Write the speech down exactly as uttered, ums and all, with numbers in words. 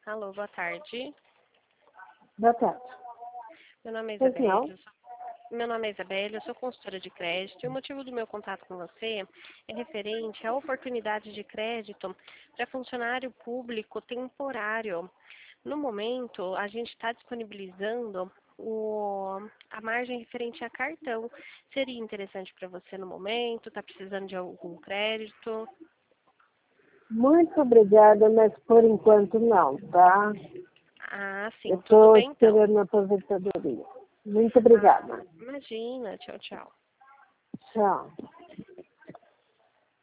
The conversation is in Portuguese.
Alô, boa tarde. Boa tarde. Meu nome é Pois Isabelle. não. eu sou- Meu nome é Isabelle, eu sou consultora de crédito e o motivo do meu contato com você é referente à oportunidade de crédito para funcionário público temporário. No momento, a gente está disponibilizando o, a margem referente a cartão. Seria interessante para você no momento? Está precisando de algum crédito? Muito obrigada, mas por enquanto não, tá? Ah, Eu sim, tudo estou bem então. esperando a aposentadoria. Muito Ah, obrigada. imagina, tchau, tchau. Tchau.